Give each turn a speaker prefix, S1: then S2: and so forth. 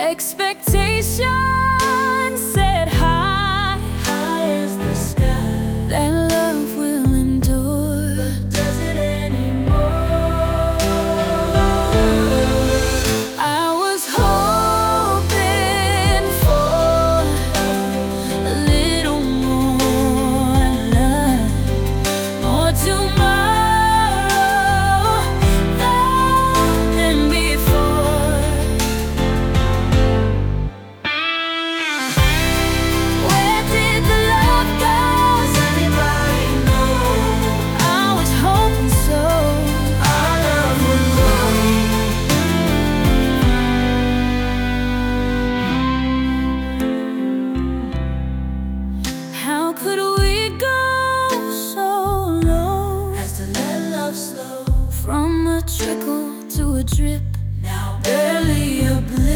S1: Expectations set high,
S2: High as the sky,
S1: that love will endure.
S2: but does it anymore?
S1: I was hoping for a little more love, more tomorrow than before. Where did the love go?
S2: Does anybody know?
S1: I was hoping so.
S2: Our love will grow.
S1: How could we go so low?
S2: Has to let love slow.
S1: From a trickle to a drip,
S2: Now barely a blip.